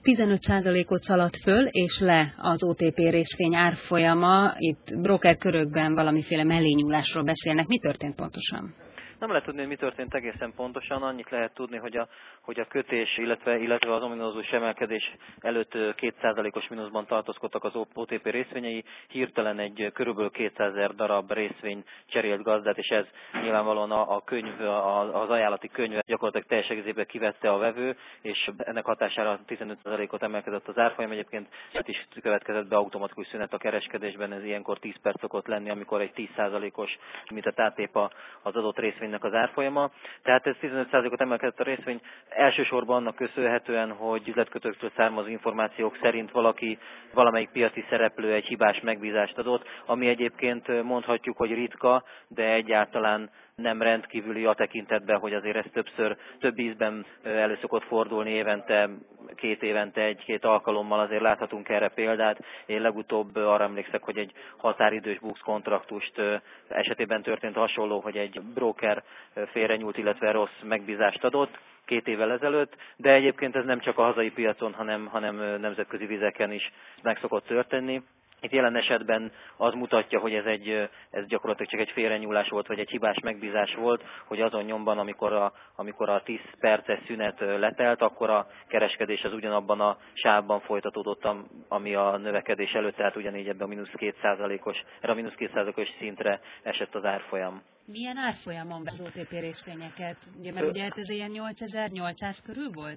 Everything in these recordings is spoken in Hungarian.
15%-ot szaladt föl és le az OTP részvény árfolyama. Itt broker körökben valamiféle mellényúlásról beszélnek. Mi történt pontosan? Nem lehet tudni, hogy mi történt egészen pontosan. Annyit lehet tudni, hogy a kötés, illetve az ominózus emelkedés előtt 2%-os mínuszban tartózkodtak az OTP részvényei. Hirtelen egy körülbelül 200 000 darab részvény cserélt gazdát, és ez nyilvánvalóan az ajánlati könyvet gyakorlatilag teljes egészében kivette a vevő, és ennek hatására 15%-ot emelkedett az árfolyam. Egyébként itt is következett be automatikus szünet a kereskedésben, ez ilyenkor 10 perc szokott lenni, amikor egy 10%-os limitet átlép az adott részvény az árfolyama. Tehát ez 15%-ot emelkedett a részvény, elsősorban annak köszönhetően, hogy üzletkötőktől származó információk szerint valamelyik piaci szereplő egy hibás megbízást adott, ami egyébként mondhatjuk, hogy ritka, de egyáltalán nem rendkívüli a tekintetben, hogy azért ez több ízben elő szokott fordulni évente, 2 évente, 1-2 alkalommal azért láthatunk erre példát. Én legutóbb arra emlékszek, hogy egy határidős BUX kontraktust esetében történt hasonló, hogy egy broker félrenyúlt, illetve rossz megbízást adott 2 évvel ezelőtt, de egyébként ez nem csak a hazai piacon, hanem nemzetközi vizeken is meg szokott történni. Itt jelen esetben az mutatja, hogy ez gyakorlatilag csak egy félrenyúlás volt, vagy egy hibás megbízás volt, hogy azon nyomban, amikor a 10 perces szünet letelt, akkor a kereskedés az ugyanabban a sávban folytatódott, ami a növekedés előtt, tehát ugyanígy ebben a -2%-os szintre esett az árfolyam. Milyen árfolyamon az OTP részvényeket? Ugye, mert ugye ez ilyen 8800 körül volt?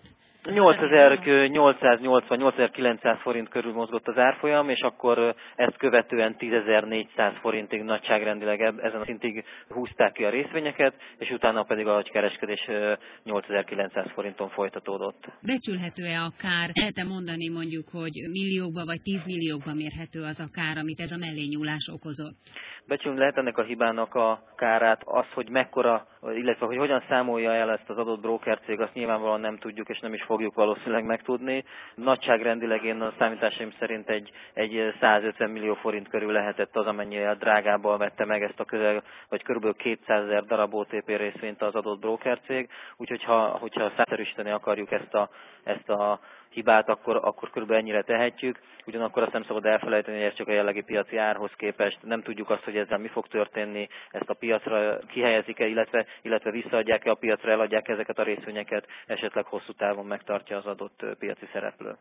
8880-8900 forint körül mozgott az árfolyam, és akkor ezt követően 10.400 forintig nagyságrendileg ezen a szintig húzták ki a részvényeket, és utána pedig a kereskedés 8900 forinton folytatódott. Becsülhető-e a kár? Lehet-e mondani mondjuk, hogy milliókba vagy 10 milliókba mérhető az a kár, amit ez a mellényúlás okozott? Becsülni lehet ennek a hibának a kárát, az, hogy mekkora, illetve hogy hogyan számolja el ezt az adott brókercég, azt nyilvánvalóan nem tudjuk, és nem is fogjuk valószínűleg megtudni. Nagyságrendileg én a számításaim szerint egy 150 millió forint körül lehetett az, amennyire drágábbal vette meg ezt a kb. 200 000 darab OTP részvényt az adott brókercég. Úgyhogy hogyha számszerűsíteni akarjuk ezt a hibát, akkor körülbelül ennyire tehetjük. Ugyanakkor azt nem szabad elfelejteni, hogy ez csak a jellegi piaci árhoz képest. Nem tudjuk azt, hogy ezzel mi fog történni, ezt a piacra kihelyezik-e, illetve visszaadják-e a piacra, eladják ezeket a részvényeket, esetleg hosszú távon megtartja az adott piaci szereplő.